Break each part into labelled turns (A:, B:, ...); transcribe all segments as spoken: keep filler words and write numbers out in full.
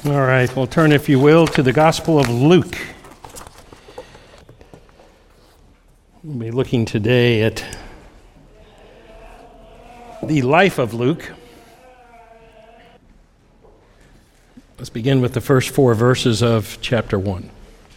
A: All right, we'll turn, if you will, to the Gospel of Luke. We'll be looking today at the life of Luke. Let's begin with the first four verses of chapter one.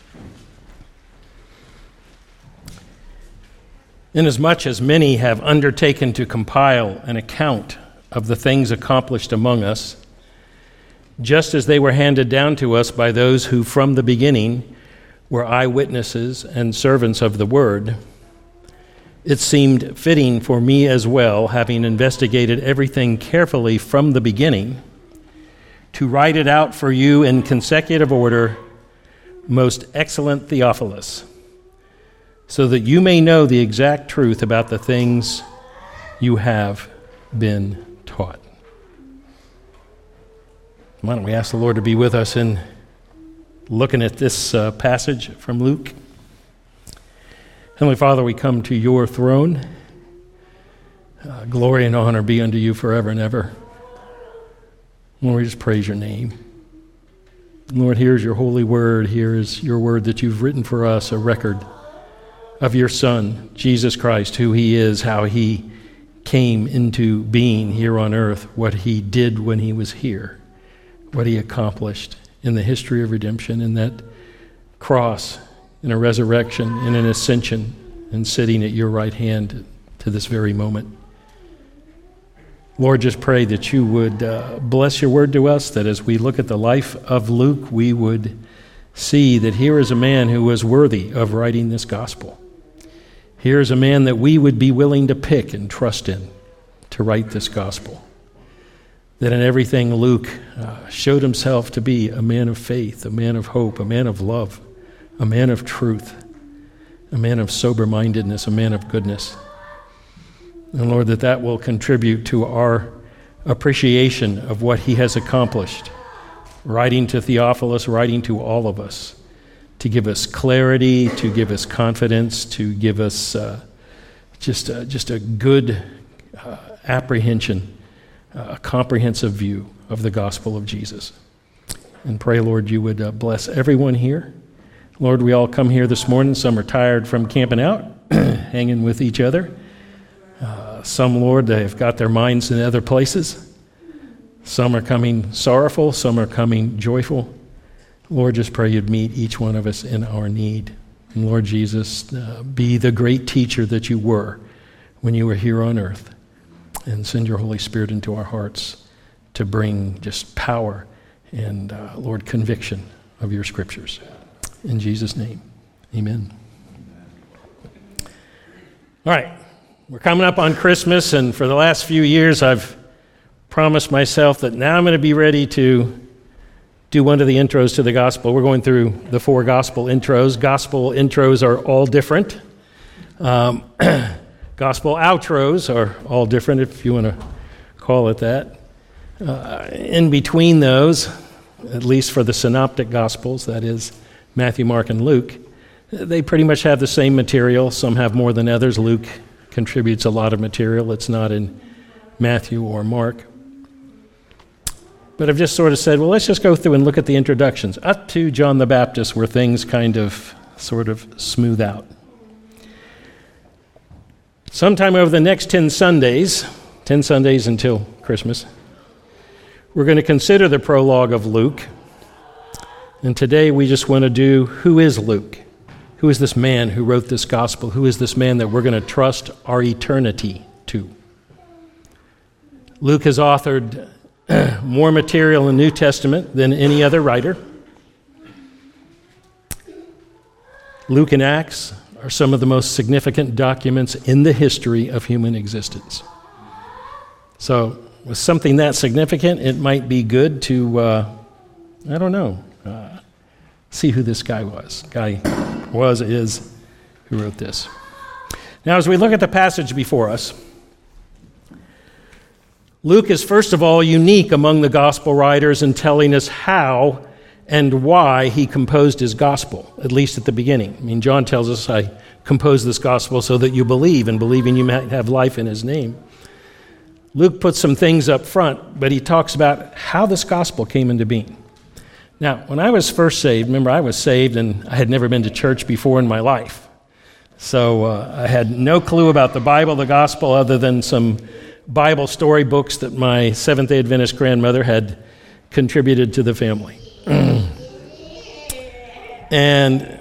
A: Inasmuch as many have undertaken to compile an account of the things accomplished among us, just as they were handed down to us by those who from the beginning were eyewitnesses and servants of the word, it seemed fitting for me as well, having investigated everything carefully from the beginning, to write it out for you in consecutive order, most excellent Theophilus, so that you may know the exact truth about the things you have been taught. Why don't we ask the Lord to be with us in looking at this uh, passage from Luke. Heavenly Father, we come to your throne. Uh, glory and honor be unto you forever and ever. Lord, we just praise your name. Lord, here's your holy word. Here is your word that you've written for us, a record of your Son, Jesus Christ, who he is, how he came into being here on earth, what he did when he was here, what he accomplished in the history of redemption, in that cross, in a resurrection, in an ascension, and sitting at your right hand to this very moment. Lord, just pray that you would uh, bless your word to us, that as we look at the life of Luke, we would see that here is a man who was worthy of writing this gospel. Here is a man that we would be willing to pick and trust in to write this gospel. That in everything Luke uh, showed himself to be a man of faith, a man of hope, a man of love, a man of truth, a man of sober-mindedness, a man of goodness. And Lord, that that will contribute to our appreciation of what he has accomplished, writing to Theophilus, writing to all of us, to give us clarity, to give us confidence, to give us uh, just, uh, just a good uh, apprehension, a comprehensive view of the gospel of Jesus. And pray, Lord, you would uh, bless everyone here. Lord, we all come here this morning. Some are tired from camping out, hanging with each other. Uh, some, Lord, they have got their minds in other places. Some are coming sorrowful. Some are coming joyful. Lord, just pray you'd meet each one of us in our need. And Lord Jesus, uh, be the great teacher that you were when you were here on earth. And send your Holy Spirit into our hearts to bring just power and, uh, Lord, conviction of your scriptures. In Jesus' name, amen. All right, we're coming up on Christmas, and for the last few years I've promised myself that now I'm going to be ready to do one of the intros to the gospel. We're going through the four gospel intros. Gospel intros are all different. Um Gospel outros are all different, if you want to call it that. Uh, in between those, at least for the synoptic gospels, that is Matthew, Mark, and Luke, they pretty much have the same material. Some have more than others. Luke contributes a lot of material. It's not in Matthew or Mark. But I've just sort of said, well, let's just go through and look at the introductions, up to John the Baptist, where things kind of sort of smooth out. Sometime over the next ten Sundays, ten Sundays until Christmas, we're going to consider the prologue of Luke. And today we just want to do, who is Luke? Who is this man who wrote this gospel? Who is this man that we're going to trust our eternity to? Luke has authored more material in the New Testament than any other writer. Luke and Acts are some of the most significant documents in the history of human existence. So with something that significant, it might be good to, uh, I don't know, uh, see who this guy was. Guy was, is, who wrote this. Now, as we look at the passage before us, Luke is first of all unique among the gospel writers in telling us how and why he composed his gospel, at least at the beginning. I mean, John tells us, I composed this gospel so that you believe, and believing you might have life in his name. Luke puts some things up front, but he talks about how this gospel came into being. Now, when I was first saved, remember I was saved and I had never been to church before in my life. So uh, I had no clue about the Bible, the gospel, other than some Bible story books that my Seventh-day Adventist grandmother had contributed to the family. And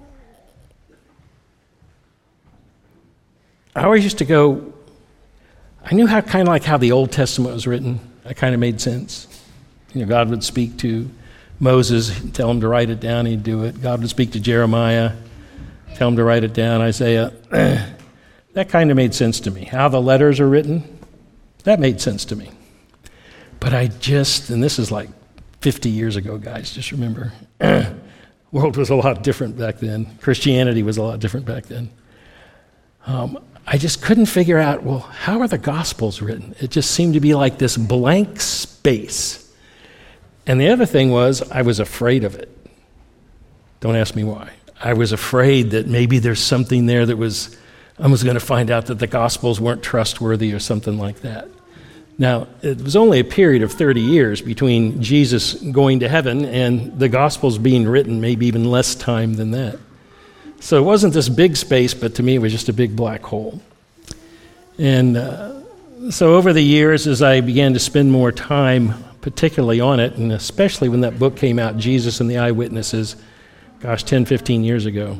A: I always used to go, I knew how kind of like how the Old Testament was written. That kind of made sense. You know, God would speak to Moses, tell him to write it down, he'd do it. God would speak to Jeremiah, tell him to write it down, Isaiah. That kind of made sense to me. How the letters are written, that made sense to me. But I just, and this is like fifty years ago, guys, just remember, the world was a lot different back then. Christianity was a lot different back then. Um, I just couldn't figure out, well, how are the Gospels written? It just seemed to be like this blank space. And the other thing was, I was afraid of it. Don't ask me why. I was afraid that maybe there's something there that was, I was going to find out that the Gospels weren't trustworthy or something like that. Now, it was only a period of thirty years between Jesus going to heaven and the Gospels being written, maybe even less time than that. So it wasn't this big space, but to me it was just a big black hole. And uh, so over the years, as I began to spend more time particularly on it, and especially when that book came out, Jesus and the Eyewitnesses, gosh, ten, fifteen years ago,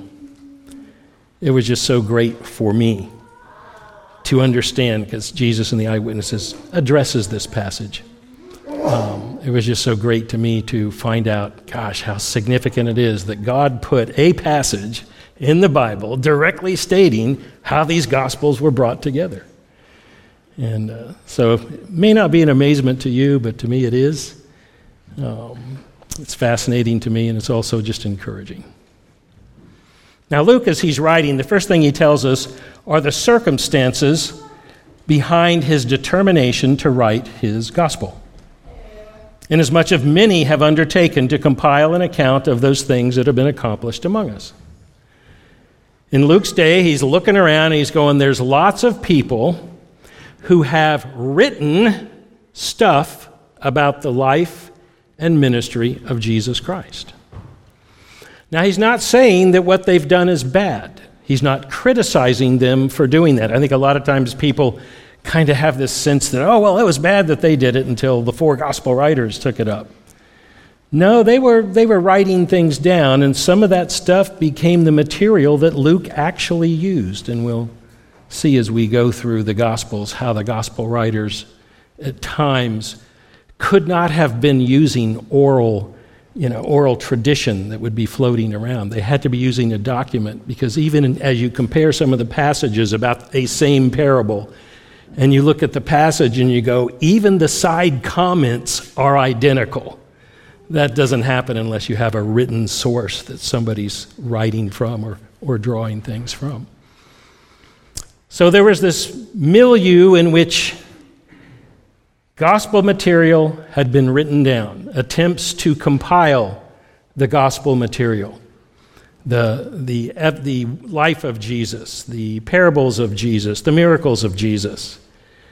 A: it was just so great for me to understand, because Jesus and the Eyewitnesses addresses this passage. Um, it was just so great to me to find out, gosh, how significant it is that God put a passage in the Bible directly stating how these Gospels were brought together. And uh, so it may not be an amazement to you, but to me it is. Um, it's fascinating to me, and it's also just encouraging. Now, Luke, as he's writing, the first thing he tells us are the circumstances behind his determination to write his gospel. Inasmuch as many have undertaken to compile an account of those things that have been accomplished among us. In Luke's day, he's looking around and he's going, there's lots of people who have written stuff about the life and ministry of Jesus Christ. Now, he's not saying that what they've done is bad. He's not criticizing them for doing that. I think a lot of times people kind of have this sense that, oh, well, it was bad that they did it until the four gospel writers took it up. No, they were they were writing things down, and some of that stuff became the material that Luke actually used, and we'll see as we go through the Gospels how the gospel writers at times could not have been using oral, you know, oral tradition that would be floating around. They had to be using a document, because even in, as you compare some of the passages about a same parable, and you look at the passage and you go, even the side comments are identical. That doesn't happen unless you have a written source that somebody's writing from or, or drawing things from. So there was this milieu in which gospel material had been written down, attempts to compile the gospel material, the, the, the life of Jesus, the parables of Jesus, the miracles of Jesus,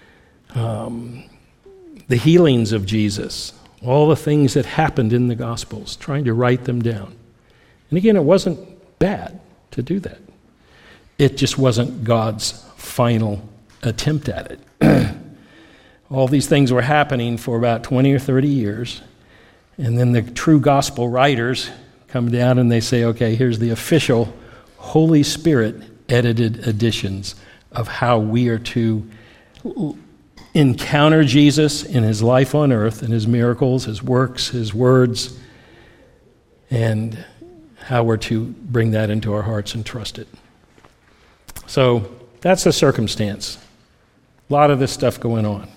A: um, the healings of Jesus, all the things that happened in the Gospels, trying to write them down. And again, it wasn't bad to do that. It just wasn't God's final attempt at it. All these things were happening for about twenty or thirty years, and then the true gospel writers come down and they say, okay, here's the official Holy Spirit edited editions of how we are to encounter Jesus in his life on earth and his miracles, his works, his words, and how we're to bring that into our hearts and trust it. So that's the circumstance. A lot of this stuff going on.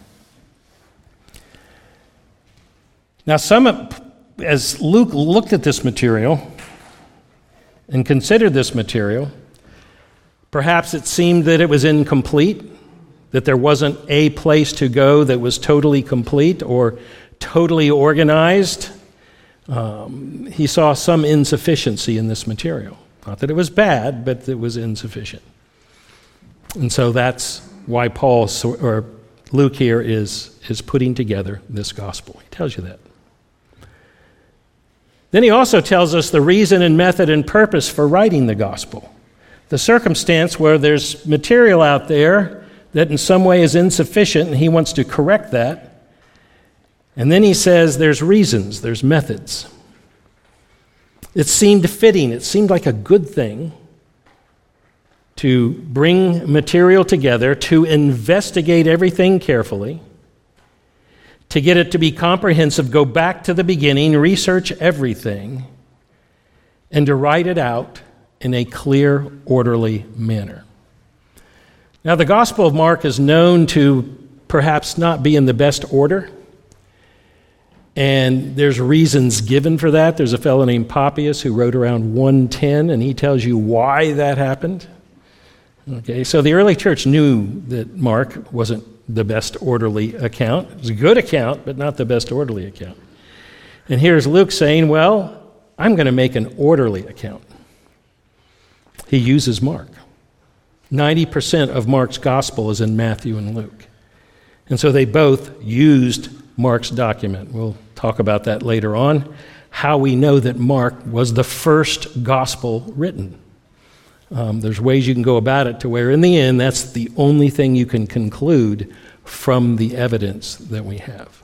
A: Now, some, as Luke looked at this material and considered this material, perhaps it seemed that it was incomplete, that there wasn't a place to go that was totally complete or totally organized. Um, he saw some insufficiency in this material. Not that it was bad, but it was insufficient. And so that's why Paul, or Luke here, is, is putting together this gospel. He tells you that. Then he also tells us the reason and method and purpose for writing the gospel. The circumstance where there's material out there that in some way is insufficient, and he wants to correct that. And then he says there's reasons, there's methods. It seemed fitting, it seemed like a good thing to bring material together, to investigate everything carefully, to get it to be comprehensive, go back to the beginning, research everything, and to write it out in a clear, orderly manner. Now, the Gospel of Mark is known to perhaps not be in the best order, and there's reasons given for that. There's a fellow named Papias who wrote around one ten, and he tells you why that happened. Okay, so the early church knew that Mark wasn't the best orderly account. It was a good account, but not the best orderly account. And here's Luke saying, well, I'm going to make an orderly account. He uses Mark. ninety percent of Mark's gospel is in Matthew and Luke. And so they both used Mark's document. We'll talk about that later on, how we know that Mark was the first gospel written. Um, there's ways you can go about it to where in the end that's the only thing you can conclude from the evidence that we have.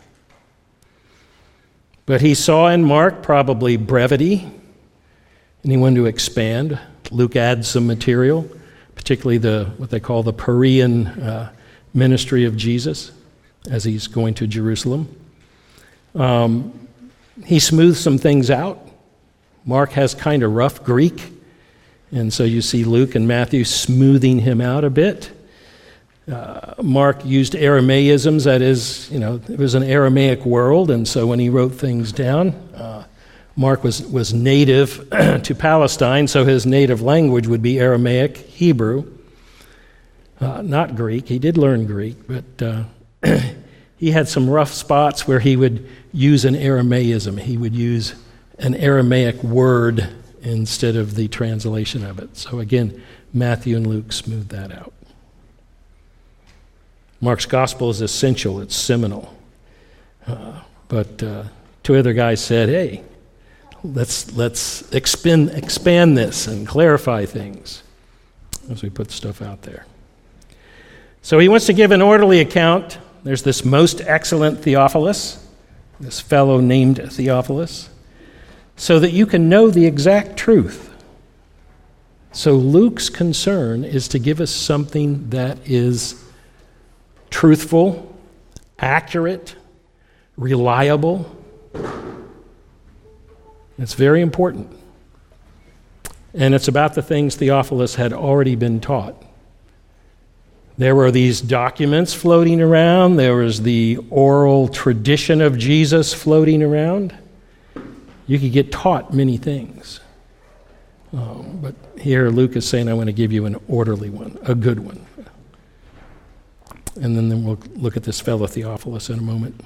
A: But he saw in Mark probably brevity, and he wanted to expand. Luke adds some material, particularly the what they call the Perean uh, ministry of Jesus as he's going to Jerusalem. Um, he smooths some things out. Mark has kind of rough Greek, and so you see Luke and Matthew smoothing him out a bit. Uh, Mark used Aramaisms, that is, you know, it was an Aramaic world, and so when he wrote things down, uh, Mark was, was native to Palestine, so his native language would be Aramaic, Hebrew, uh, not Greek. He did learn Greek, but uh, he had some rough spots where he would use an Aramaism. He would use an Aramaic word instead of the translation of it. So again, Matthew and Luke smoothed that out. Mark's gospel is essential. It's seminal. Uh, but uh, two other guys said, hey, let's let's expand, expand this and clarify things as we put stuff out there. So he wants to give an orderly account. There's this most excellent Theophilus, this fellow named Theophilus, so that you can know the exact truth. So Luke's concern is to give us something that is truthful, accurate, reliable. It's very important. And it's about the things Theophilus had already been taught. There were these documents floating around. There was the oral tradition of Jesus floating around. You could get taught many things. Um, but here Luke is saying, I want to give you an orderly one, a good one. And then, then we'll look at this fellow Theophilus in a moment.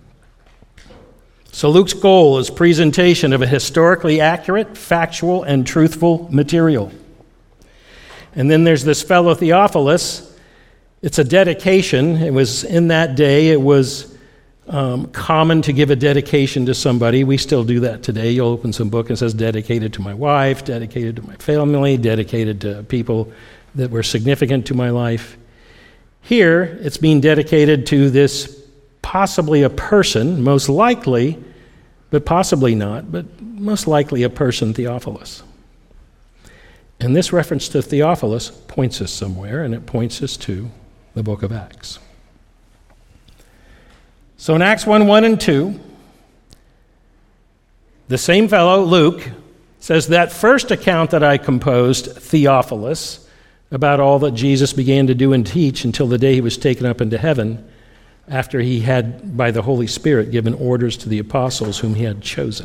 A: So Luke's goal is presentation of a historically accurate, factual, and truthful material. And then there's this fellow Theophilus. It's a dedication. It was in that day, it was um, common to give a dedication to somebody. We still do that today. You'll open some book and it says dedicated to my wife, dedicated to my family, dedicated to people that were significant to my life. Here, it's being dedicated to this possibly a person, most likely, but possibly not, but most likely a person, Theophilus. And this reference to Theophilus points us somewhere, and it points us to the book of Acts. So in Acts one, one and two, the same fellow, Luke, says that first account that I composed, Theophilus, about all that Jesus began to do and teach until the day he was taken up into heaven, after he had, by the Holy Spirit, given orders to the apostles whom he had chosen.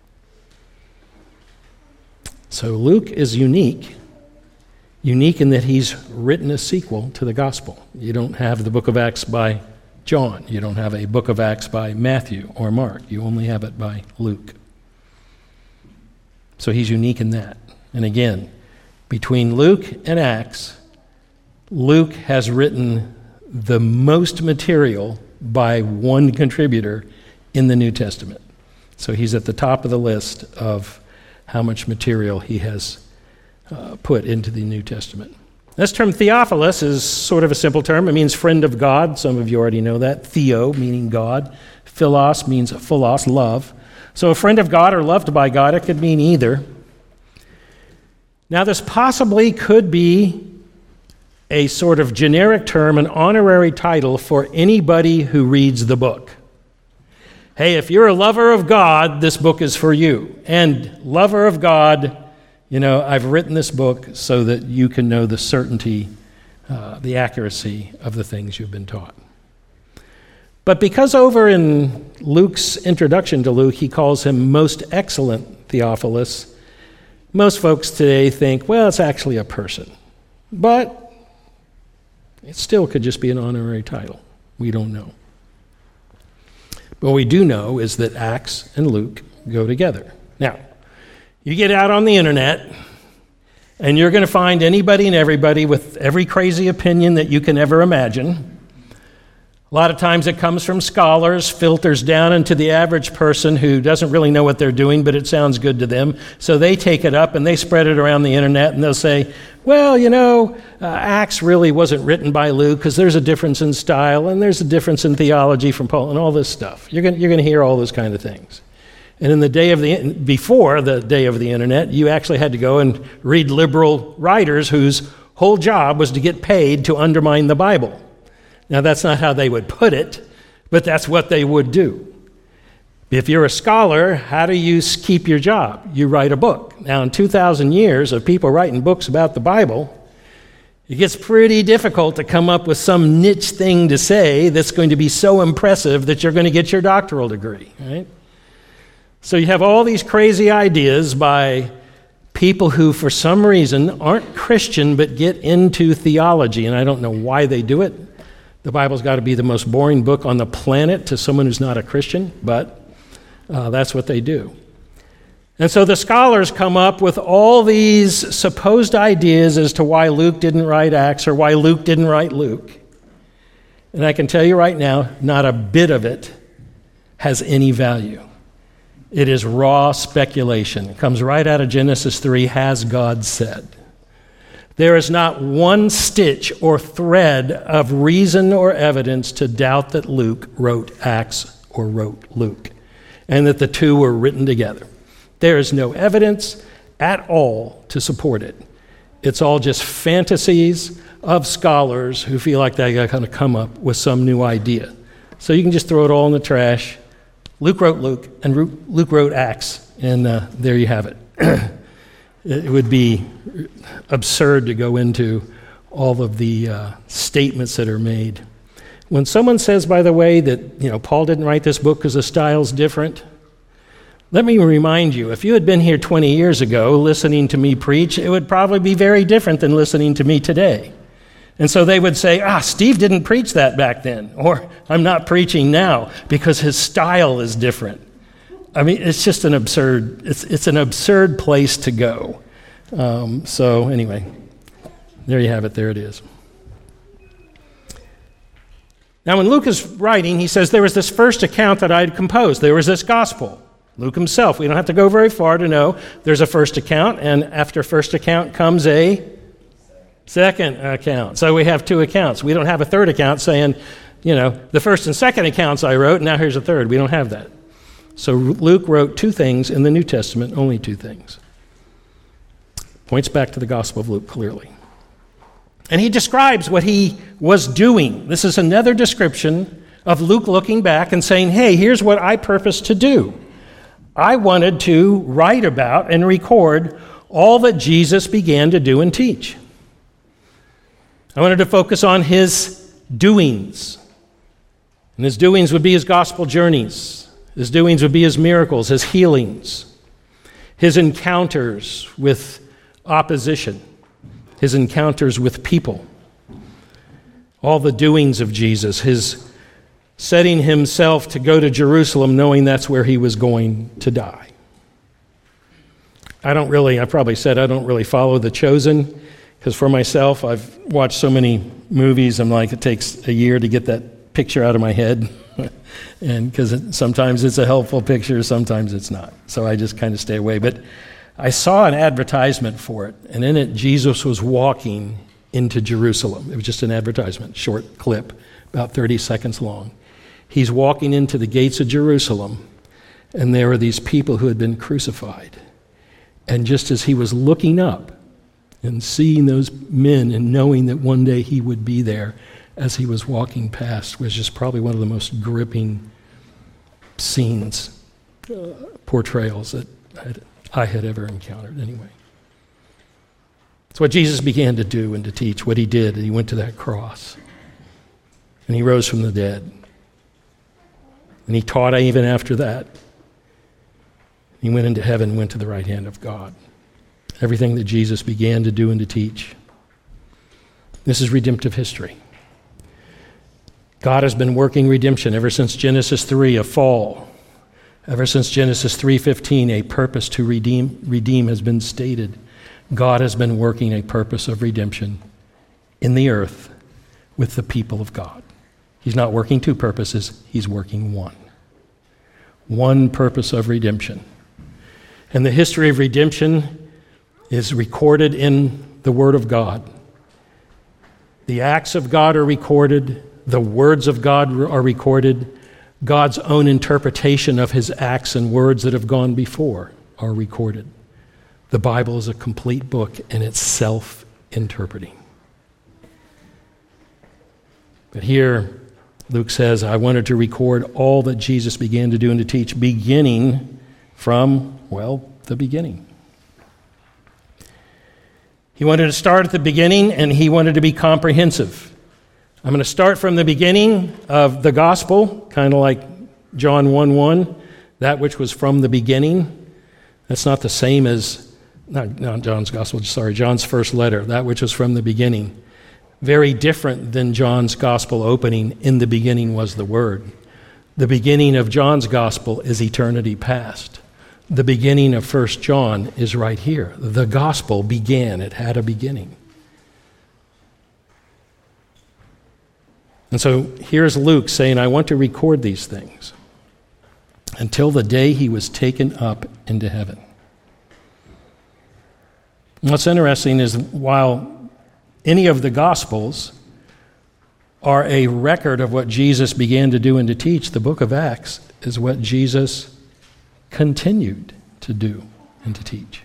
A: So Luke is unique, unique in that he's written a sequel to the gospel. You don't have the book of Acts by John. You don't have a book of Acts by Matthew or Mark. You only have it by Luke. So he's unique in that. And again, between Luke and Acts, Luke has written the most material by one contributor in the New Testament. So he's at the top of the list of how much material he has uh, put into the New Testament. This term Theophilus is sort of a simple term. It means friend of God. Some of you already know that. Theo, meaning God. Philos means philos, love. So a friend of God or loved by God, it could mean either. Now this possibly could be a sort of generic term, an honorary title for anybody who reads the book. Hey, if you're a lover of God, this book is for you. And lover of God, you know, I've written this book so that you can know the certainty, uh, the accuracy of the things you've been taught. But because over in Luke's introduction to Luke, he calls him most excellent Theophilus, most folks today think, well, it's actually a person. But it still could just be an honorary title. We don't know. What we do know is that Acts and Luke go together. Now, you get out on the internet, and you're going to find anybody and everybody with every crazy opinion that you can ever imagine. A lot of times it comes from scholars, filters down into the average person who doesn't really know what they're doing, but it sounds good to them. So they take it up and they spread it around the internet, and they'll say, well, you know, uh, Acts really wasn't written by Luke because there's a difference in style and there's a difference in theology from Paul and all this stuff. You're going you're going to hear all those kind of things. And in the day of the before the day of the internet, you actually had to go and read liberal writers whose whole job was to get paid to undermine the Bible. Now, that's not how they would put it, but that's what they would do. If you're a scholar, how do you keep your job? You write a book. Now, in two thousand years of people writing books about the Bible, it gets pretty difficult to come up with some niche thing to say that's going to be so impressive that you're going to get your doctoral degree, right? So you have all these crazy ideas by people who, for some reason, aren't Christian but get into theology, and I don't know why they do it. The Bible's got to be the most boring book on the planet to someone who's not a Christian, but uh, that's what they do. And so the scholars come up with all these supposed ideas as to why Luke didn't write Acts or why Luke didn't write Luke. And I can tell you right now, not a bit of it has any value. It is raw speculation. It comes right out of Genesis three, has God said. There is not one stitch or thread of reason or evidence to doubt that Luke wrote Acts or wrote Luke, and that the two were written together. There is no evidence at all to support it. It's all just fantasies of scholars who feel like they got to come up with some new idea. So you can just throw it all in the trash. Luke wrote Luke, and Luke wrote Acts, and uh, there you have it. It would be absurd to go into all of the uh, statements that are made. When someone says, by the way, that you know Paul didn't write this book because the style's different, let me remind you, if you had been here twenty years ago listening to me preach, it would probably be very different than listening to me today. And so they would say, ah, Steve didn't preach that back then, or I'm not preaching now because his style is different. I mean, it's just an absurd, it's it's an absurd place to go. Um, so anyway, there you have it, there it is. Now when Luke is writing, he says, there was this first account that I had composed. There was this gospel. Luke himself, we don't have to go very far to know there's a first account, and after first account comes a second account. So we have two accounts. We don't have a third account saying, you know, the first and second accounts I wrote, and now here's a third. We don't have that. So Luke wrote two things in the New Testament, only two things. Points back to the Gospel of Luke clearly. And he describes what he was doing. This is another description of Luke looking back and saying, hey, here's what I purposed to do. I wanted to write about and record all that Jesus began to do and teach. I wanted to focus on his doings. And his doings would be his gospel journeys. His doings would be his miracles, his healings, his encounters with opposition, his encounters with people, all the doings of Jesus, his setting himself to go to Jerusalem knowing that's where he was going to die. I don't really, I probably said I don't really follow The Chosen, because for myself, I've watched so many movies, I'm like, it takes a year to get that picture out of my head. and because sometimes it's a helpful picture, sometimes it's not. So I just kind of stay away. But I saw an advertisement for it, and in it, Jesus was walking into Jerusalem. It was just an advertisement, short clip, about thirty seconds long. He's walking into the gates of Jerusalem, and there were these people who had been crucified. And just as he was looking up and seeing those men and knowing that one day he would be there as he was walking past, was just probably one of the most gripping scenes, uh, portrayals that I had, I had ever encountered anyway. It's what Jesus began to do and to teach, what he did. He went to that cross, and he rose from the dead. And he taught even after that. He went into heaven, went to the right hand of God. Everything that Jesus began to do and to teach. This is redemptive history. God has been working redemption ever since Genesis three, a fall. Ever since Genesis three fifteen, a purpose to redeem, redeem has been stated. God has been working a purpose of redemption in the earth with the people of God. He's not working two purposes, he's working one. One purpose of redemption. And the history of redemption is recorded in the Word of God. The acts of God are recorded. The words of God are recorded. God's own interpretation of his acts and words that have gone before are recorded. The Bible is a complete book, and it's self-interpreting. But here, Luke says, I wanted to record all that Jesus began to do and to teach, beginning from, well, the beginning. He wanted to start at the beginning, and he wanted to be comprehensive. I'm going to start from the beginning of the gospel, kind of like John one one, that which was from the beginning. That's not the same as, not, not John's gospel, sorry, John's first letter, that which was from the beginning. Very different than John's gospel opening, in the beginning was the Word. The beginning of John's gospel is eternity past. The beginning of First John is right here. The gospel began, it had a beginning. And so here's Luke saying, I want to record these things until the day he was taken up into heaven. And what's interesting is while any of the Gospels are a record of what Jesus began to do and to teach, the book of Acts is what Jesus continued to do and to teach.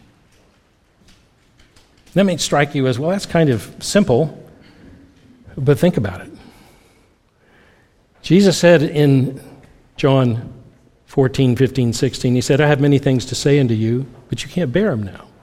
A: That may strike you as, well, that's kind of simple, but think about it. Jesus said in John fourteen, fifteen, sixteen, he said, I have many things to say unto you, but you can't bear them now.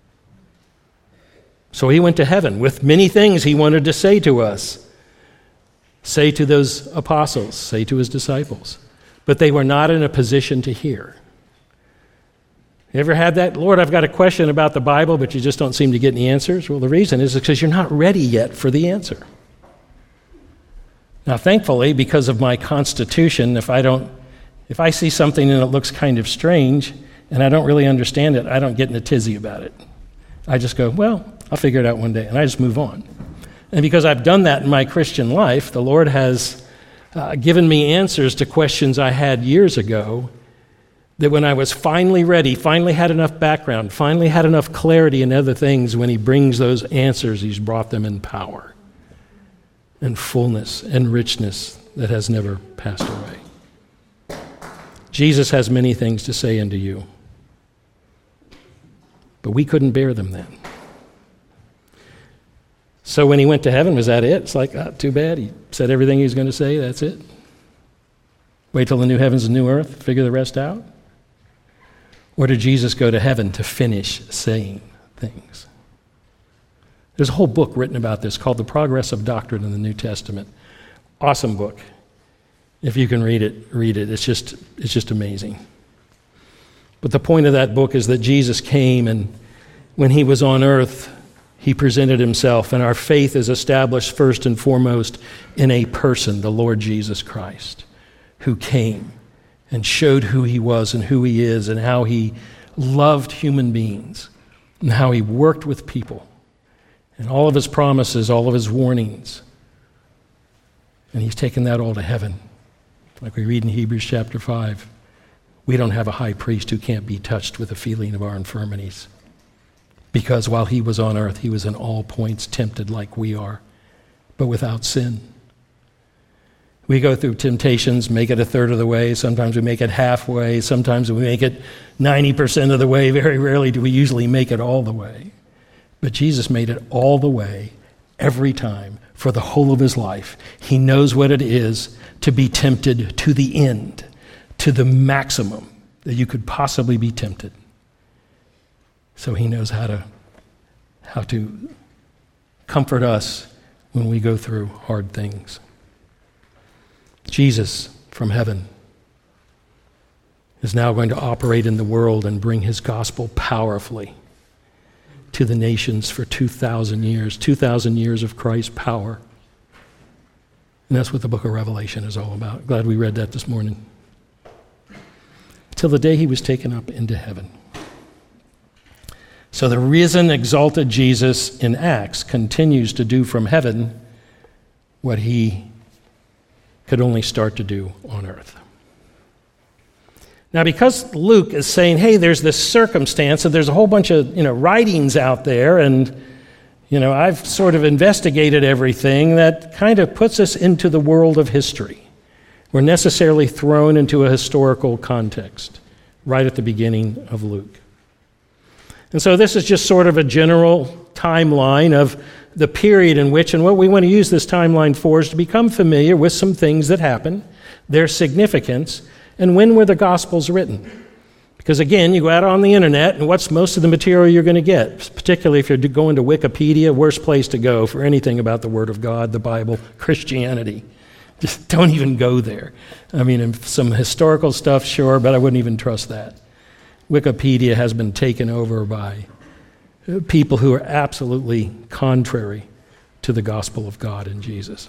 A: So he went to heaven with many things he wanted to say to us, say to those apostles, say to his disciples, but they were not in a position to hear. You ever had that? Lord, I've got a question about the Bible, but you just don't seem to get any answers? Well, the reason is because you're not ready yet for the answer. Now, thankfully, because of my constitution, if I don't, if I see something and it looks kind of strange and I don't really understand it, I don't get in a tizzy about it. I just go, well, I'll figure it out one day, and I just move on. And because I've done that in my Christian life, the Lord has uh, given me answers to questions I had years ago that when I was finally ready, finally had enough background, finally had enough clarity in other things, when he brings those answers, he's brought them in power and fullness and richness that has never passed away. Jesus has many things to say unto you, but we couldn't bear them then. So when he went to heaven, was that it? It's like, oh, too bad. He said everything he was going to say, that's it. Wait till the new heavens and new earth, figure the rest out? Or did Jesus go to heaven to finish saying things? There's a whole book written about this called The Progress of Doctrine in the New Testament. Awesome book. If you can read it, read it. It's just, it's just amazing. But the point of that book is that Jesus came, and when he was on earth, he presented himself, and our faith is established first and foremost in a person, the Lord Jesus Christ, who came and showed who he was and who he is and how he loved human beings and how he worked with people and all of his promises, all of his warnings. And he's taken that all to heaven. Like we read in Hebrews chapter five, we don't have a high priest who can't be touched with the feeling of our infirmities. Because while he was on earth, he was in all points tempted like we are, but without sin. We go through temptations, make it a third of the way. Sometimes we make it halfway. Sometimes we make it ninety percent of the way. Very rarely do we usually make it all the way. But Jesus made it all the way, every time, for the whole of his life. He knows what it is to be tempted to the end, to the maximum that you could possibly be tempted. So he knows how to, how to comfort us when we go through hard things. Jesus from heaven is now going to operate in the world and bring his gospel powerfully to the nations for two thousand years, two thousand years of Christ's power. And that's what the book of Revelation is all about. Glad we read that this morning. Till the day he was taken up into heaven. So the risen, exalted Jesus in Acts continues to do from heaven what he could only start to do on earth. Now, because Luke is saying, hey, there's this circumstance, and there's a whole bunch of, you know, writings out there, and, you know, I've sort of investigated everything, that kind of puts us into the world of history. We're necessarily thrown into a historical context right at the beginning of Luke. And so this is just sort of a general timeline of the period in which, and what we want to use this timeline for is to become familiar with some things that happen, their significance, and when were the Gospels written. Because again, you go out on the internet, and what's most of the material you're going to get, particularly if you're going to Wikipedia, worst place to go for anything about the Word of God, the Bible, Christianity. Just don't even go there. I mean, some historical stuff, sure, but I wouldn't even trust that. Wikipedia has been taken over by people who are absolutely contrary to the gospel of God and Jesus.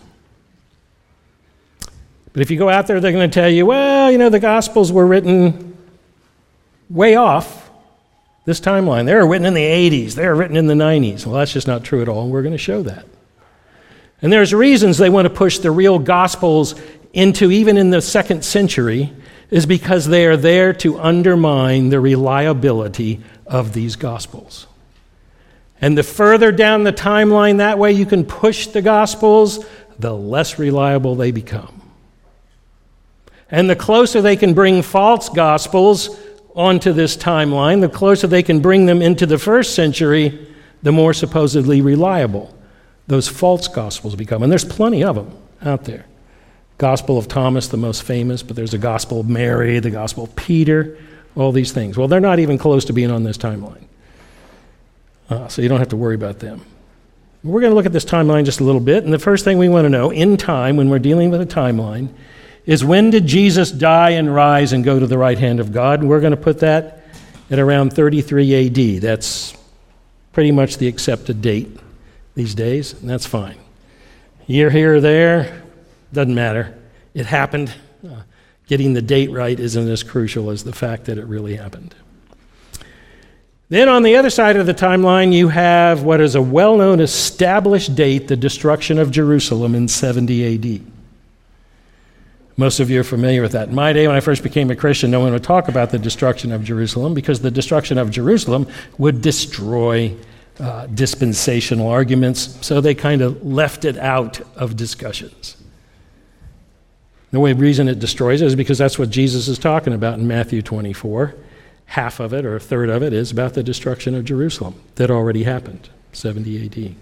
A: But if you go out there, they're going to tell you, well, you know, the Gospels were written way off this timeline. They were written in the eighties. They were written in the nineties. Well, that's just not true at all, and we're going to show that. And there's reasons they want to push the real Gospels into even in the second century, is because they are there to undermine the reliability of these Gospels. And the further down the timeline that way you can push the Gospels, the less reliable they become. And the closer they can bring false Gospels onto this timeline, the closer they can bring them into the first century, the more supposedly reliable those false Gospels become. And there's plenty of them out there. Gospel of Thomas, the most famous, but there's a Gospel of Mary, the Gospel of Peter, all these things. Well, they're not even close to being on this timeline. Uh, so you don't have to worry about them. We're going to look at this timeline just a little bit, and the first thing we want to know in time, when we're dealing with a timeline, is when did Jesus die and rise and go to the right hand of God? And we're going to put that at around thirty-three A D. That's pretty much the accepted date these days, and that's fine. Year here or there, doesn't matter. It happened. Uh, getting the date right isn't as crucial as the fact that it really happened. Then on the other side of the timeline, you have what is a well-known established date, the destruction of Jerusalem in seventy A D. Most of you are familiar with that. In my day, when I first became a Christian, no one would talk about the destruction of Jerusalem because the destruction of Jerusalem would destroy uh, dispensational arguments, so they kind of left it out of discussions. The only reason it destroys it is because that's what Jesus is talking about in Matthew twenty-four. Half of it, or a third of it, is about the destruction of Jerusalem that already happened, seventy A D.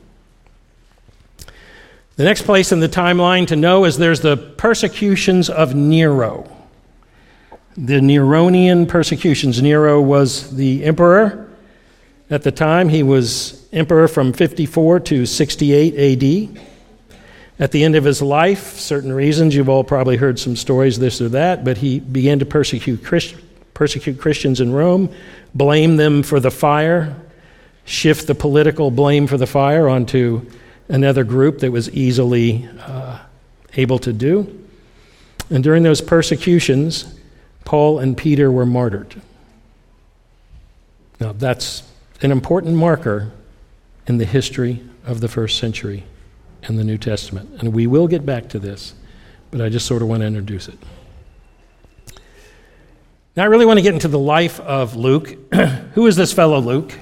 A: The next place in the timeline to know is there's the persecutions of Nero. The Neronian persecutions. Nero was the emperor at the time. He was emperor from fifty-four to sixty-eight A D. At the end of his life, certain reasons, you've all probably heard some stories, this or that, but he began to persecute Christians. persecute Christians in Rome, blame them for the fire, shift the political blame for the fire onto another group that was easily uh, able to do. And during those persecutions, Paul and Peter were martyred. Now, that's an important marker in the history of the first century and the New Testament. And we will get back to this, but I just sort of want to introduce it. Now, I really want to get into the life of Luke. Who is this fellow Luke?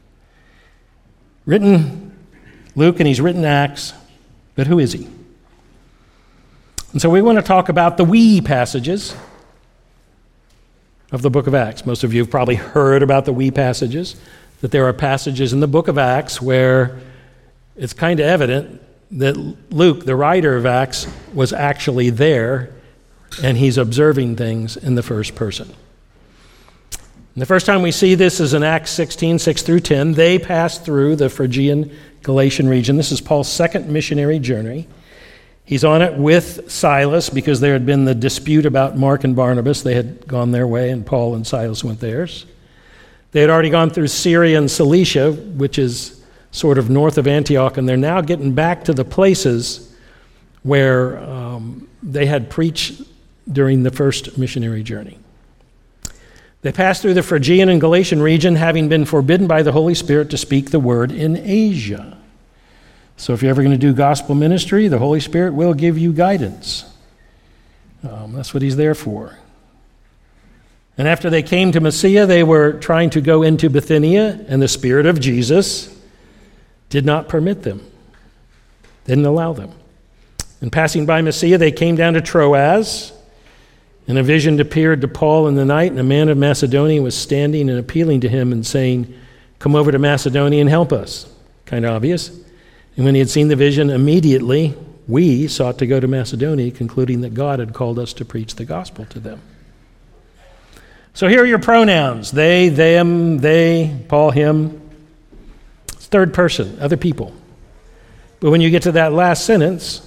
A: Written Luke, and he's written Acts, but who is he? And so we want to talk about the we passages of the book of Acts. Most of you have probably heard about the we passages, that there are passages in the book of Acts where it's kind of evident that Luke, the writer of Acts, was actually there, and he's observing things in the first person. And the first time we see this is in Acts sixteen, six through ten. They passed through the Phrygian Galatian region. This is Paul's second missionary journey. He's on it with Silas because there had been the dispute about Mark and Barnabas. They had gone their way, and Paul and Silas went theirs. They had already gone through Syria and Cilicia, which is sort of north of Antioch, and they're now getting back to the places where um, they had preached during the first missionary journey. They passed through the Phrygian and Galatian region, having been forbidden by the Holy Spirit to speak the word in Asia. So if you're ever going to do gospel ministry, the Holy Spirit will give you guidance. Um, that's what he's there for. And after they came to Mysia, they were trying to go into Bithynia, and the Spirit of Jesus did not permit them, didn't allow them. And passing by Mysia, they came down to Troas, and a vision appeared to Paul in the night, and a man of Macedonia was standing and appealing to him and saying, "Come over to Macedonia and help us." Kind of obvious. And when he had seen the vision, immediately we sought to go to Macedonia, concluding that God had called us to preach the gospel to them. So here are your pronouns: they, them, they, Paul, him. It's third person, other people. But when you get to that last sentence,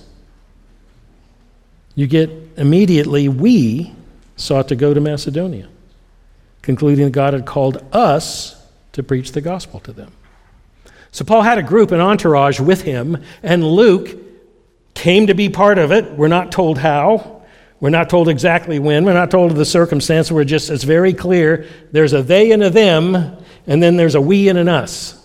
A: you get immediately, we sought to go to Macedonia, concluding that God had called us to preach the gospel to them. So Paul had a group, an entourage with him, and Luke came to be part of it. We're not told how. We're not told exactly when. We're not told of the circumstance. We're just, it's very clear. There's a they and a them, and then there's a we and an us.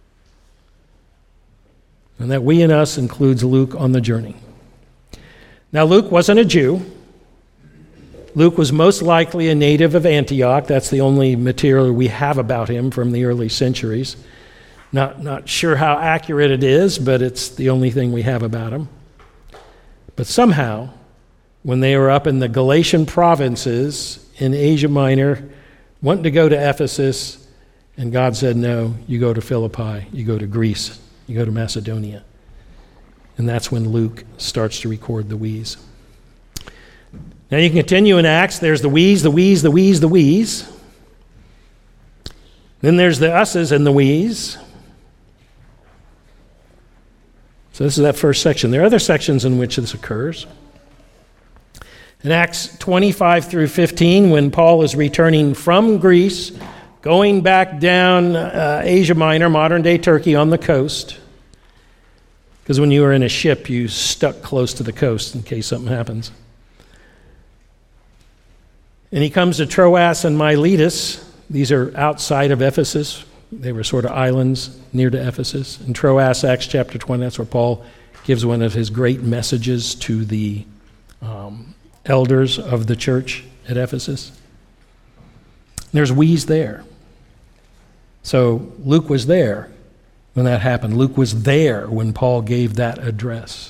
A: And that we and us includes Luke on the journey. Now, Luke wasn't a Jew. Luke was most likely a native of Antioch. That's the only material we have about him from the early centuries. Not, not sure how accurate it is, but it's the only thing we have about him. But somehow, when they were up in the Galatian provinces in Asia Minor, wanting to go to Ephesus, and God said, no, you go to Philippi, you go to Greece, you go to Macedonia. And that's when Luke starts to record the we's. Now you can continue in Acts. There's the we's, the we's, the we's, the we's. Then there's the us's and the we's. So this is that first section. There are other sections in which this occurs. In Acts twenty-five through fifteen, when Paul is returning from Greece, going back down uh, Asia Minor, modern-day Turkey, on the coast, because when you were in a ship, you stuck close to the coast in case something happens. And he comes to Troas and Miletus. These are outside of Ephesus. They were sort of islands near to Ephesus. In Troas, Acts chapter twenty, that's where Paul gives one of his great messages to the um, elders of the church at Ephesus. There's we's there. So Luke was there when that happened. Luke was there when Paul gave that address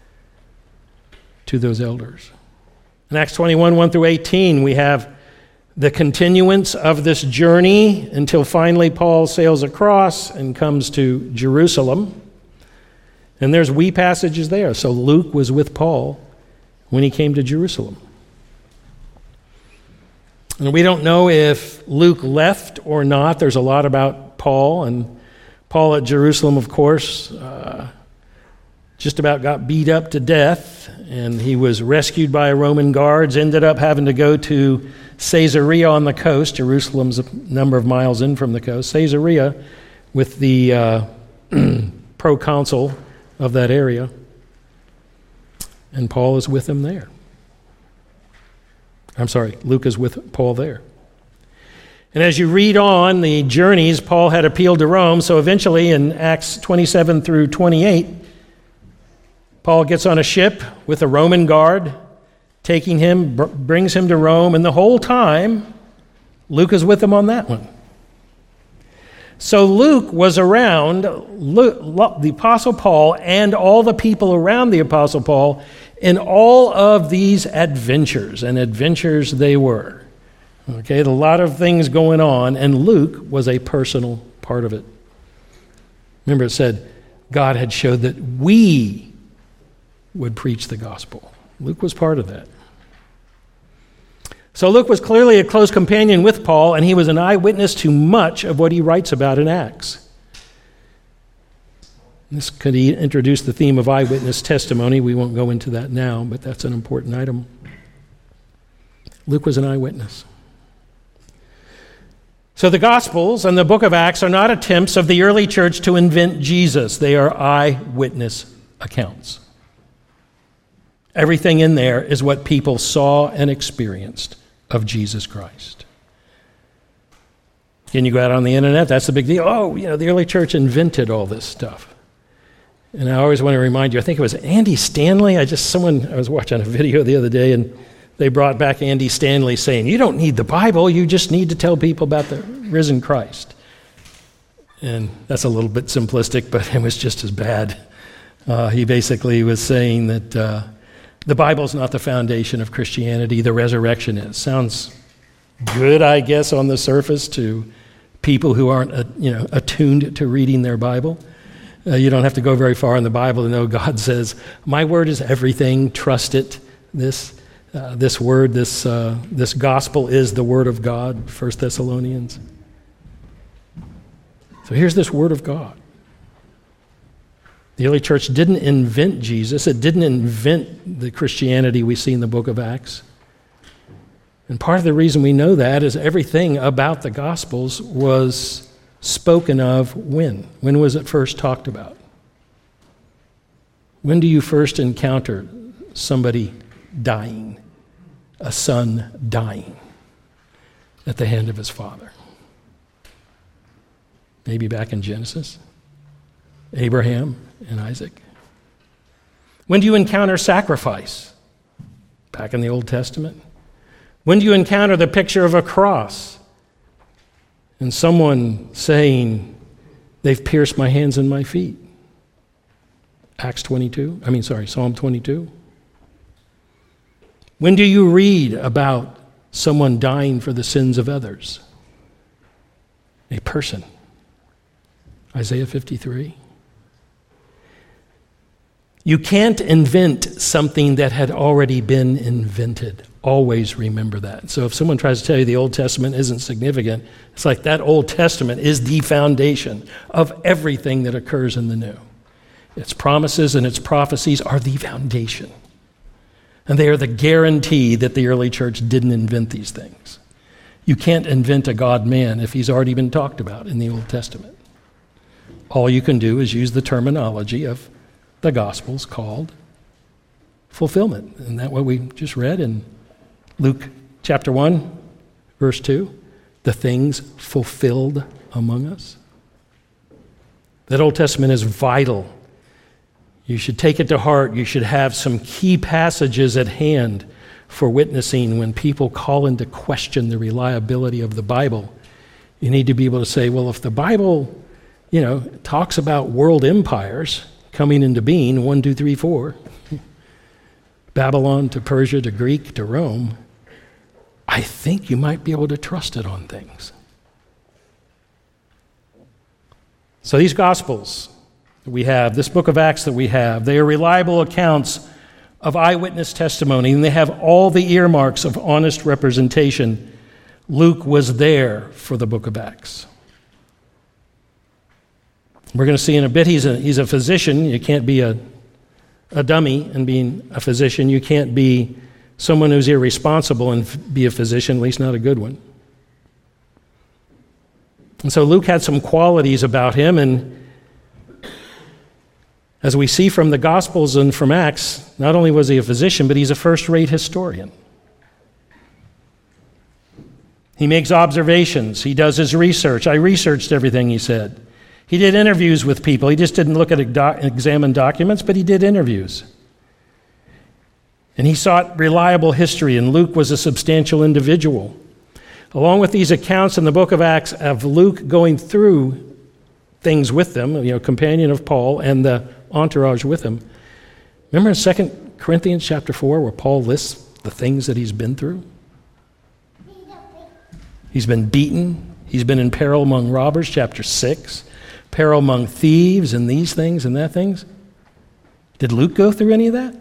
A: to those elders. In Acts twenty-one, one through eighteen, we have the continuance of this journey until finally Paul sails across and comes to Jerusalem. And there's we passages there. So Luke was with Paul when he came to Jerusalem. And we don't know if Luke left or not. There's a lot about Paul, and Paul at Jerusalem, of course, uh, just about got beat up to death, and he was rescued by Roman guards, ended up having to go to Caesarea on the coast. Jerusalem's a number of miles in from the coast. Caesarea with the uh, proconsul of that area, and Paul is with him there. I'm sorry, Luke is with Paul there. And as you read on the journeys, Paul had appealed to Rome, so eventually in Acts twenty-seven through twenty-eight, Paul gets on a ship with a Roman guard, taking him, br- brings him to Rome, and the whole time, Luke is with them on that one. So Luke was around Luke, the Apostle Paul and all the people around the Apostle Paul in all of these adventures, and adventures they were. Okay, a lot of things going on, and Luke was a personal part of it. Remember, it said God had showed that we would preach the gospel. Luke was part of that. So Luke was clearly a close companion with Paul, and he was an eyewitness to much of what he writes about in Acts. This could introduce the theme of eyewitness testimony. We won't go into that now, but that's an important item. Luke was an eyewitness. So the Gospels and the book of Acts are not attempts of the early church to invent Jesus. They are eyewitness accounts. Everything in there is what people saw and experienced of Jesus Christ. Can you go out on the internet? That's the big deal. Oh, you know, the early church invented all this stuff. And I always want to remind you, I think it was Andy Stanley. I just, someone, I was watching a video the other day, and they brought back Andy Stanley saying, you don't need the Bible, you just need to tell people about the risen Christ. And that's a little bit simplistic, but it was just as bad. Uh, he basically was saying that uh, the Bible's not the foundation of Christianity, the resurrection is. Sounds good, I guess, on the surface to people who aren't uh, you know, attuned to reading their Bible. Uh, you don't have to go very far in the Bible to know God says, my word is everything, trust it. This uh, this word, this uh, this gospel is the word of God, First Thessalonians. So here's this word of God. The early church didn't invent Jesus. It didn't invent the Christianity we see in the book of Acts. And part of the reason we know that is everything about the Gospels was spoken of when? When was it first talked about? When do you first encounter somebody dying, a son dying at the hand of his father? Maybe back in Genesis, Abraham and Isaac. When do you encounter sacrifice? Back in the Old Testament. When do you encounter the picture of a cross and someone saying, they've pierced my hands and my feet? Acts twenty-two, I mean, sorry, Psalm twenty-two. When do you read about someone dying for the sins of others? A person. Isaiah fifty-three. You can't invent something that had already been invented. Always remember that. So if someone tries to tell you the Old Testament isn't significant, it's like that Old Testament is the foundation of everything that occurs in the New. Its promises and its prophecies are the foundation. And they are the guarantee that the early church didn't invent these things. You can't invent a God-man if he's already been talked about in the Old Testament. All you can do is use the terminology of the Gospels called fulfillment. Isn't that what we just read in Luke chapter one, verse two? The things fulfilled among us. That Old Testament is vital. You should take it to heart. You should have some key passages at hand for witnessing when people call into question the reliability of the Bible. You need to be able to say, well, if the Bible, you know, talks about world empires coming into being, one, two, three, four, Babylon to Persia to Greek to Rome, I think you might be able to trust it on things. So these Gospels that we have, this book of Acts that we have, they are reliable accounts of eyewitness testimony, and they have all the earmarks of honest representation. Luke was there for the book of Acts. We're going to see in a bit, he's a, he's a physician. You can't be a, a dummy and being a physician. You can't be someone who's irresponsible and f- be a physician, at least not a good one. And so Luke had some qualities about him, and as we see from the Gospels and from Acts, not only was he a physician, but he's a first-rate historian. He makes observations. He does his research. I researched everything he said. He did interviews with people. He just didn't look at doc- examine documents, but he did interviews. And he sought reliable history, and Luke was a substantial individual. Along with these accounts in the book of Acts of Luke going through things with them, you know, companion of Paul and the entourage with him. Remember in Second Corinthians chapter four where Paul lists the things that he's been through? He's been beaten. He's been in peril among robbers, chapter six. Peril among thieves and these things and that things. Did Luke go through any of that?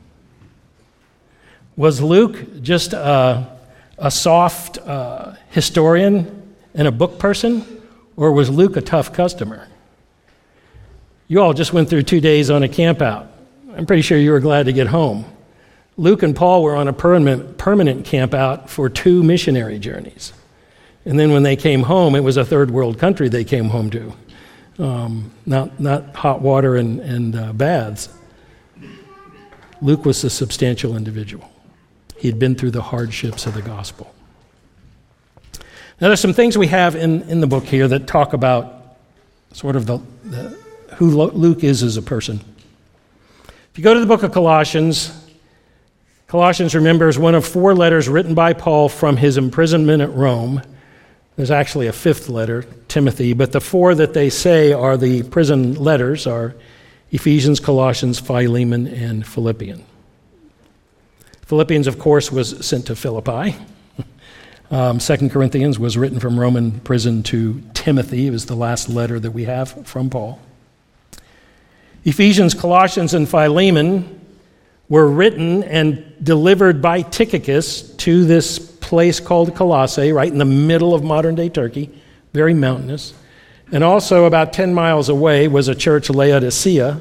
A: Was Luke just a, a soft uh, historian and a book person? Or was Luke a tough customer? You all just went through two days on a camp out. I'm pretty sure you were glad to get home. Luke and Paul were on a permanent, permanent camp out for two missionary journeys. And then when they came home, it was a third world country they came home to. Um, not, not hot water and, and uh, baths. Luke was a substantial individual. He'd been through the hardships of the gospel. Now, there's some things we have in, in the book here that talk about sort of the, the who Luke is as a person. If you go to the book of Colossians, Colossians, remember, is one of four letters written by Paul from his imprisonment at Rome. There's actually a fifth letter, Timothy, but the four that they say are the prison letters are Ephesians, Colossians, Philemon, and Philippians. Philippians, of course, was sent to Philippi. Um, Second Corinthians was written from Roman prison to Timothy. It was the last letter that we have from Paul. Ephesians, Colossians, and Philemon were written and delivered by Tychicus to this place called Colossae, right in the middle of modern-day Turkey, very mountainous. And also about ten miles away was a church, Laodicea,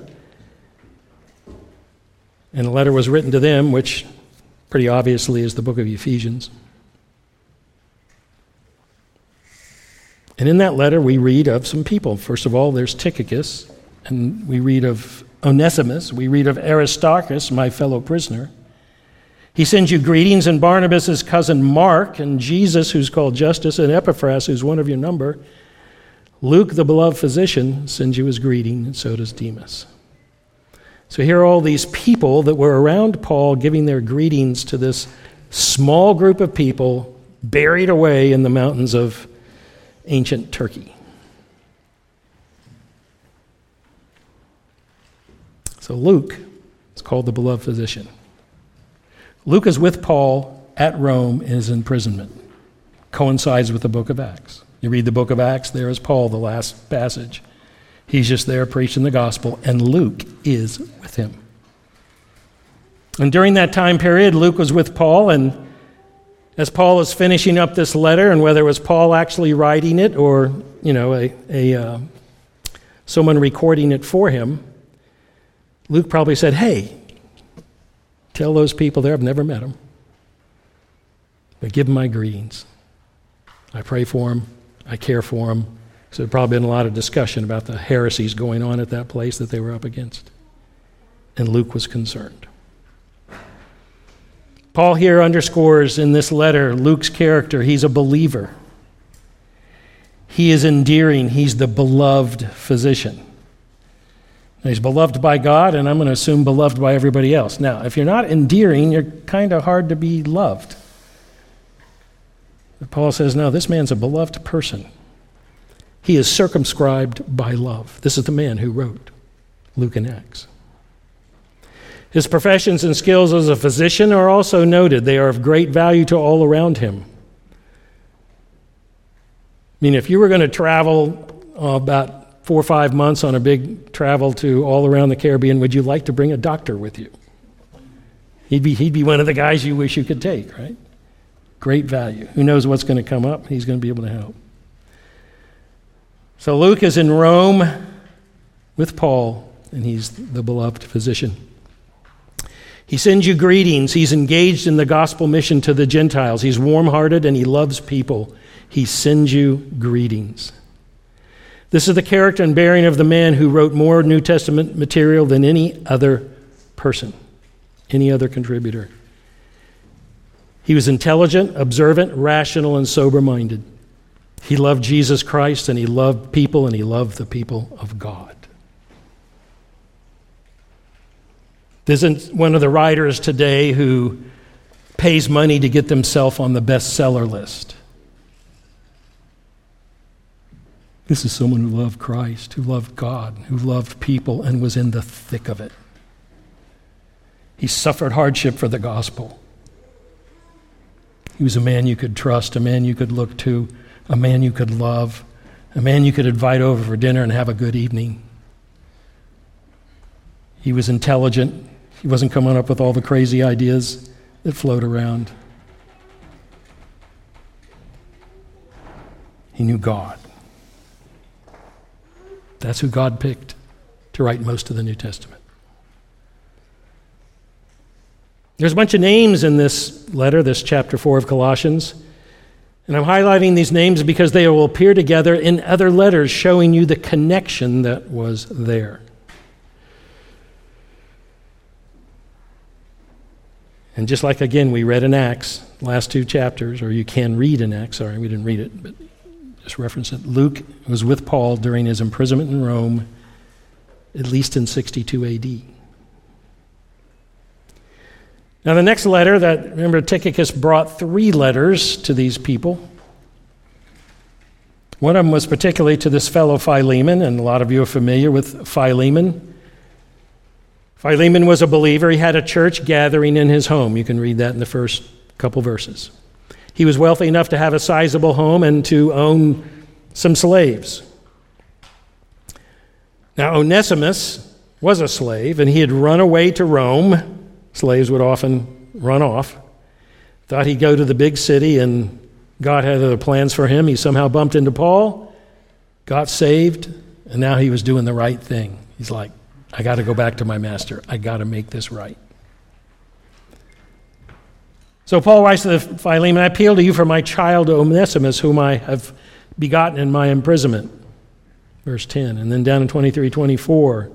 A: and a letter was written to them, which pretty obviously is the book of Ephesians. And in that letter, we read of some people. First of all, there's Tychicus, and we read of Onesimus. We read of Aristarchus, my fellow prisoner. He sends you greetings, and Barnabas, his cousin Mark, and Jesus, who's called Justus, and Epaphras, who's one of your number. Luke, the beloved physician, sends you his greeting, and so does Demas. So here are all these people that were around Paul giving their greetings to this small group of people buried away in the mountains of ancient Turkey. So Luke is called the beloved physician. Luke is with Paul at Rome in his imprisonment. Coincides with the book of Acts. You read the book of Acts, there is Paul, the last passage. He's just there preaching the gospel, and Luke is with him. And during that time period, Luke was with Paul, and as Paul is finishing up this letter, and whether it was Paul actually writing it or, you know, a, a uh, someone recording it for him, Luke probably said, hey, tell those people there, I've never met them, but give them my greetings. I pray for them. I care for them. So there's probably been a lot of discussion about the heresies going on at that place that they were up against. And Luke was concerned. Paul here underscores in this letter Luke's character. He's a believer. He is endearing. He's the beloved physician. Now, he's beloved by God, and I'm going to assume beloved by everybody else. Now, if you're not endearing, you're kind of hard to be loved. But Paul says, no, this man's a beloved person. He is circumscribed by love. This is the man who wrote Luke and Acts. His professions and skills as a physician are also noted. They are of great value to all around him. I mean, if you were going to travel uh, about four or five months on a big travel to all around the Caribbean, would you like to bring a doctor with you? He'd be, he'd be one of the guys you wish you could take, right? Great value. Who knows what's going to come up? He's going to be able to help. So Luke is in Rome with Paul, and he's the beloved physician. He sends you greetings. He's engaged in the gospel mission to the Gentiles. He's warm-hearted and he loves people. He sends you greetings. This is the character and bearing of the man who wrote more New Testament material than any other person, any other contributor. He was intelligent, observant, rational, and sober-minded. He loved Jesus Christ, and he loved people, and he loved the people of God. This isn't one of the writers today who pays money to get themselves on the bestseller list. This is someone who loved Christ, who loved God, who loved people, and was in the thick of it. He suffered hardship for the gospel. He was a man you could trust, a man you could look to, a man you could love, a man you could invite over for dinner and have a good evening. He was intelligent. He wasn't coming up with all the crazy ideas that float around. He knew God. That's who God picked to write most of the New Testament. There's a bunch of names in this letter, this chapter four of Colossians. And I'm highlighting these names because they will appear together in other letters, showing you the connection that was there. And just like, again, we read in Acts, last two chapters, or you can read in Acts, sorry, we didn't read it, but just reference it. Luke was with Paul during his imprisonment in Rome, at least in sixty-two A D. Now the next letter, that remember Tychicus brought three letters to these people. One of them was particularly to this fellow Philemon, and a lot of you are familiar with Philemon. Philemon was a believer. He had a church gathering in his home. You can read that in the first couple verses. He was wealthy enough to have a sizable home and to own some slaves. Now Onesimus was a slave, and he had run away to Rome. Slaves would often run off. Thought he'd go to the big city, and God had other plans for him. He somehow bumped into Paul, got saved, and now he was doing the right thing. He's like, I got to go back to my master. I got to make this right. So Paul writes to Philemon, I appeal to you for my child Onesimus, whom I have begotten in my imprisonment. Verse ten. And then down in twenty-three, twenty-four,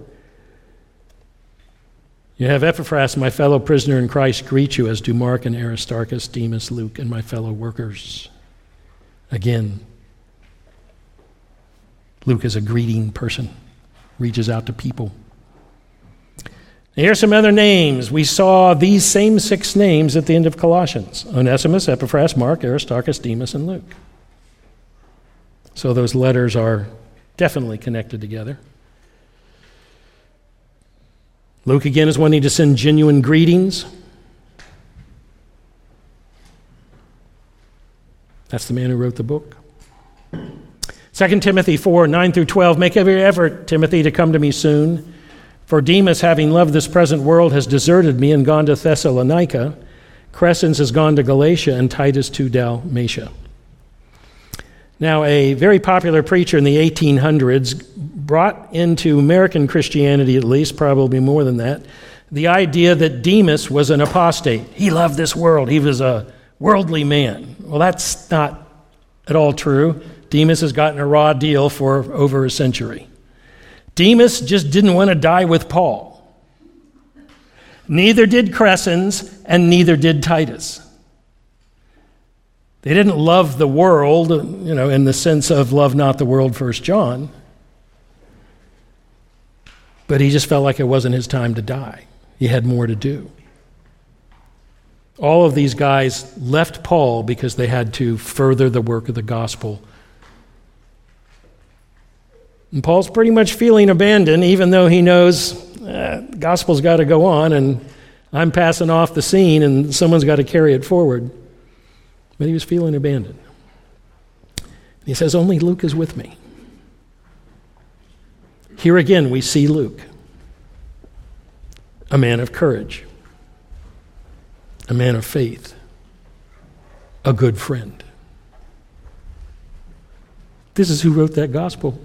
A: you have Epaphras, my fellow prisoner in Christ, greet you, as do Mark and Aristarchus, Demas, Luke, and my fellow workers. Again, Luke is a greeting person, reaches out to people. Here are some other names. We saw these same six names at the end of Colossians: Onesimus, Epaphras, Mark, Aristarchus, Demas, and Luke. So those letters are definitely connected together. Luke again is wanting to send genuine greetings. That's the man who wrote the book. Second Timothy four, nine through twelve, make every effort, Timothy, to come to me soon. For Demas, having loved this present world, has deserted me and gone to Thessalonica. Crescens has gone to Galatia, and Titus to Dalmatia. Now, a very popular preacher in the eighteen hundreds brought into American Christianity, at least, probably more than that, the idea that Demas was an apostate. He loved this world. He was a worldly man. Well, that's not at all true. Demas has gotten a raw deal for over a century. Demas just didn't want to die with Paul. Neither did Crescens, and neither did Titus. They didn't love the world, you know, in the sense of love not the world, First John. But he just felt like it wasn't his time to die. He had more to do. All of these guys left Paul because they had to further the work of the gospel. And Paul's pretty much feeling abandoned, even though he knows eh, the gospel's got to go on, and I'm passing off the scene, and someone's got to carry it forward. But he was feeling abandoned. He says, only Luke is with me. Here again we see Luke, a man of courage, a man of faith, a good friend. This is who wrote that gospel.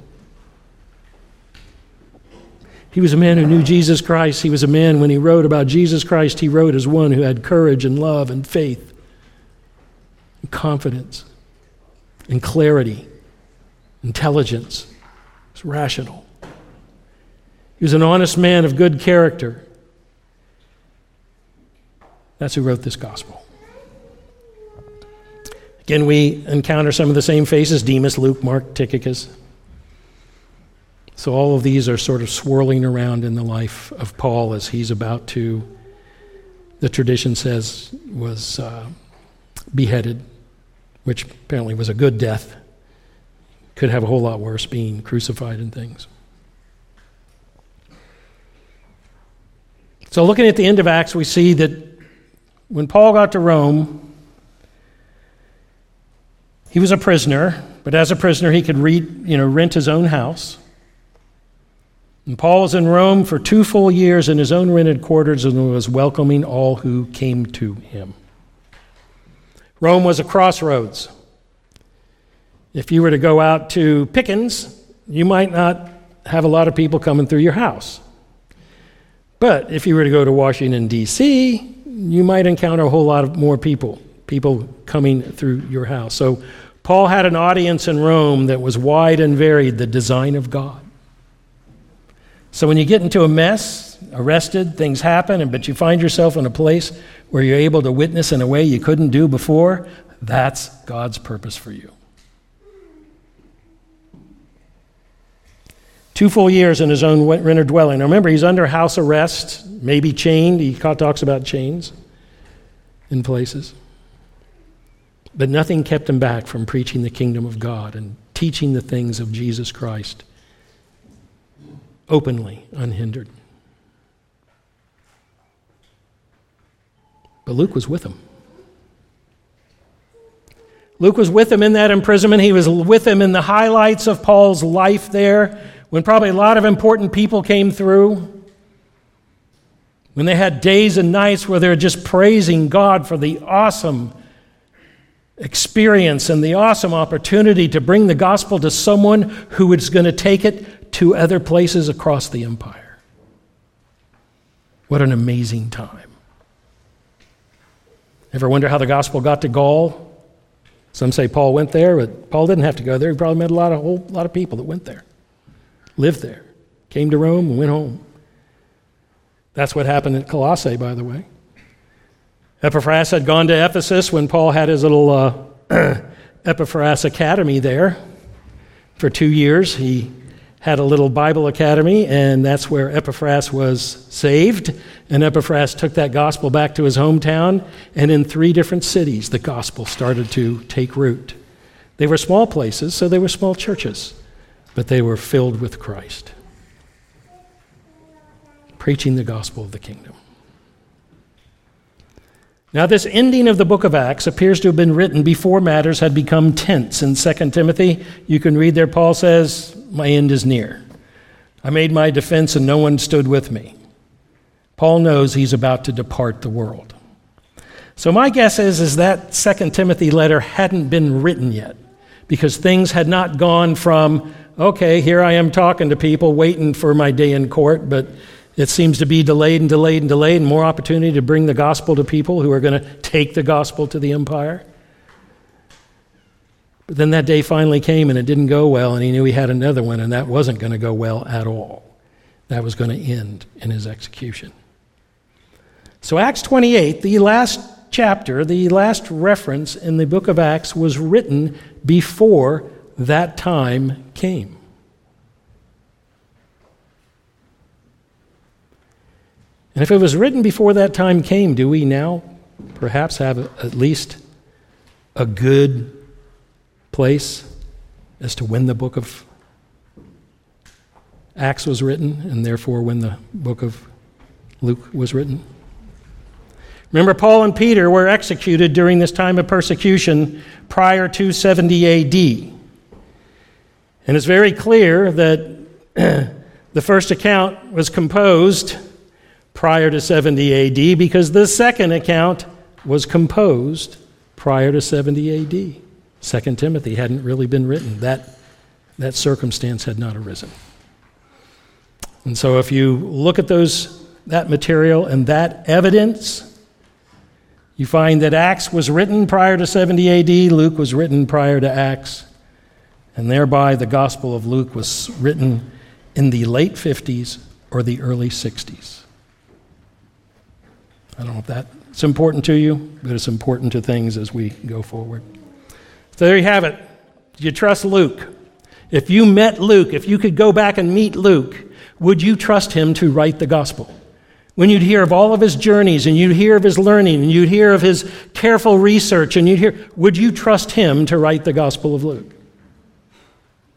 A: He was a man who knew Jesus Christ. He was a man, when he wrote about Jesus Christ, he wrote as one who had courage and love and faith and confidence and clarity, intelligence. He was rational. He was an honest man of good character. That's who wrote this gospel. Again, we encounter some of the same faces: Demas, Luke, Mark, Tychicus. So all of these are sort of swirling around in the life of Paul as he's about to, the tradition says, was uh, beheaded, which apparently was a good death. Could have a whole lot worse, being crucified and things. So looking at the end of Acts, we see that when Paul got to Rome, he was a prisoner, but as a prisoner he could read, you know, rent his own house. And Paul was in Rome for two full years in his own rented quarters and was welcoming all who came to him. Rome was a crossroads. If you were to go out to Pickens, you might not have a lot of people coming through your house. But if you were to go to Washington, D C, you might encounter a whole lot of more people, people coming through your house. So Paul had an audience in Rome that was wide and varied, the design of God. So when you get into a mess, arrested, things happen, and but you find yourself in a place where you're able to witness in a way you couldn't do before, that's God's purpose for you. Two full years in his own rented dwelling. Now remember, he's under house arrest, maybe chained. He talks about chains in places. But nothing kept him back from preaching the kingdom of God and teaching the things of Jesus Christ openly, unhindered. But Luke was with him. Luke was with him in that imprisonment. He was with him in the highlights of Paul's life there, when probably a lot of important people came through, when they had days and nights where they're just praising God for the awesome experience and the awesome opportunity to bring the gospel to someone who is going to take it to other places across the empire. What an amazing time. Ever wonder how the gospel got to Gaul? Some say Paul went there, but Paul didn't have to go there. He probably met a lot of, whole lot of people that went there, lived there, came to Rome and went home. That's what happened at Colossae, by the way. Epaphras had gone to Ephesus when Paul had his little uh, Epaphras Academy there. For two years, he had a little Bible academy, and that's where Epaphras was saved. And Epaphras took that gospel back to his hometown, and in three different cities, the gospel started to take root. They were small places, so they were small churches, but they were filled with Christ, preaching the gospel of the kingdom. Now, this ending of the book of Acts appears to have been written before matters had become tense. In Second Timothy, you can read there, Paul says, "My end is near. I made my defense and no one stood with me." Paul knows he's about to depart the world. So my guess is, is that Second Timothy letter hadn't been written yet, because things had not gone from, okay, here I am talking to people, waiting for my day in court, but it seems to be delayed and delayed and delayed, and more opportunity to bring the gospel to people who are going to take the gospel to the empire. But then that day finally came, and it didn't go well, and he knew he had another one, and that wasn't going to go well at all. That was going to end in his execution. So Acts twenty-eight, the last chapter, the last reference in the book of Acts, was written before that time came. And if it was written before that time came, do we now perhaps have at least a good place as to when the book of Acts was written, and therefore when the book of Luke was written? Remember, Paul and Peter were executed during this time of persecution prior to seventy A D. And it's very clear that the first account was composed prior to seventy A D because the second account was composed prior to seventy A D. Second Timothy hadn't really been written. That, that circumstance had not arisen. And so if you look at those that material and that evidence, you find that Acts was written prior to seventy A D, Luke was written prior to Acts, and thereby the Gospel of Luke was written in the late fifties or the early sixties. I don't know if that's important to you, but it's important to things as we go forward. So there you have it. Do you trust Luke? If you met Luke, if you could go back and meet Luke, would you trust him to write the gospel? When you'd hear of all of his journeys, and you'd hear of his learning, and you'd hear of his careful research, and you'd hear, would you trust him to write the Gospel of Luke?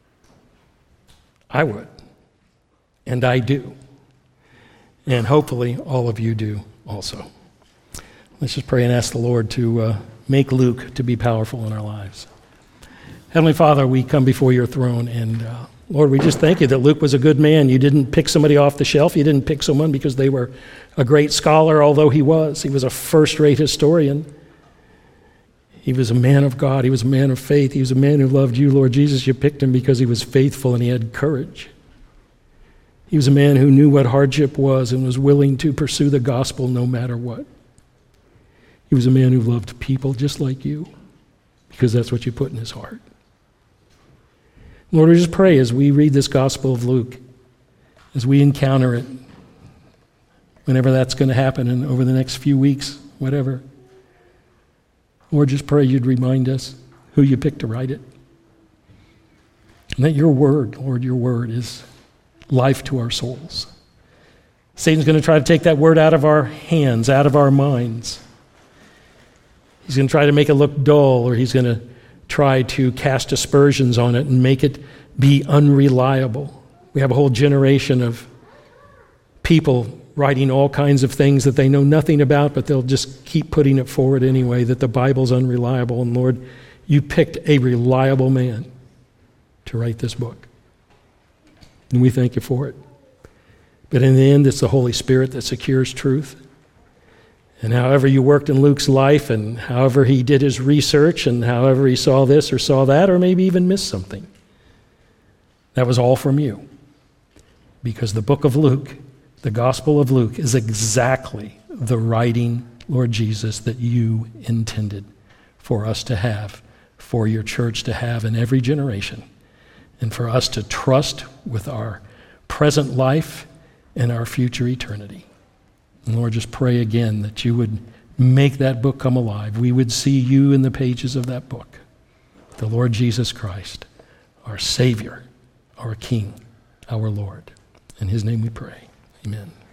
A: I would. And I do. And hopefully all of you do also. Let's just pray and ask the Lord to uh, make Luke to be powerful in our lives. Heavenly Father, we come before your throne, and uh, Lord, we just thank you that Luke was a good man. You didn't pick somebody off the shelf. You didn't pick someone because they were a great scholar, although he was. He was a first-rate historian. He was a man of God. He was a man of faith. He was a man who loved you, Lord Jesus. You picked him because he was faithful and he had courage. He was a man who knew what hardship was and was willing to pursue the gospel no matter what. He was a man who loved people just like you, because that's what you put in his heart. Lord, we just pray as we read this Gospel of Luke, as we encounter it, whenever that's going to happen and over the next few weeks, whatever. Lord, just pray you'd remind us who you picked to write it. And that your word, Lord, your word is life to our souls. Satan's going to try to take that word out of our hands, out of our minds. He's going to try to make it look dull, or he's going to try to cast aspersions on it and make it be unreliable. We have a whole generation of people writing all kinds of things that they know nothing about, but they'll just keep putting it forward anyway, that the Bible's unreliable. And Lord, you picked a reliable man to write this book. And we thank you for it. But in the end, it's the Holy Spirit that secures truth. And however you worked in Luke's life, and however he did his research, and however he saw this or saw that, or maybe even missed something, that was all from you. Because the book of Luke, the Gospel of Luke, is exactly the writing, Lord Jesus, that you intended for us to have, for your church to have in every generation, and for us to trust with our present life and our future eternity. And Lord, just pray again that you would make that book come alive. We would see you in the pages of that book. The Lord Jesus Christ, our Savior, our King, our Lord. In his name we pray. Amen.